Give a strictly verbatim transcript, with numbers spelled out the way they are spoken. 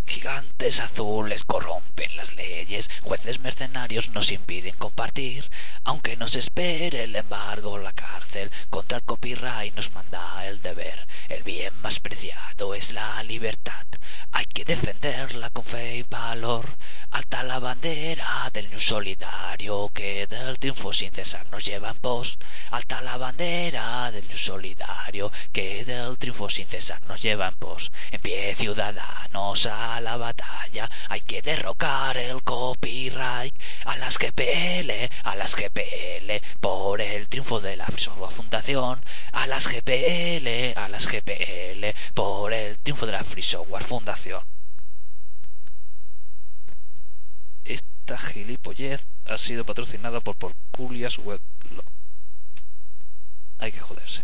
Gigantes azules corrompen las leyes, jueces mercenarios nos impiden compartir, aunque nos espere el embargo, la cárcel, contra el copyright nos manda el deber. El bien más preciado es la libertad, hay que defenderla con fe y valor. Alta la bandera del New Solidario, que del triunfo sin cesar nos lleva en pos. Alta la bandera del New Solidario, que del triunfo sin cesar nos lleva en pos. En pie, ciudadanos, a la batalla, hay que derrocar el copyright. A las G P L, a las G P L, por el triunfo de la Free Software Fundación. A las G P L, a las G P L, por el triunfo de la Free Software Fundación. Esta gilipollez ha sido patrocinada por Porculias Weblo. Hay que joderse.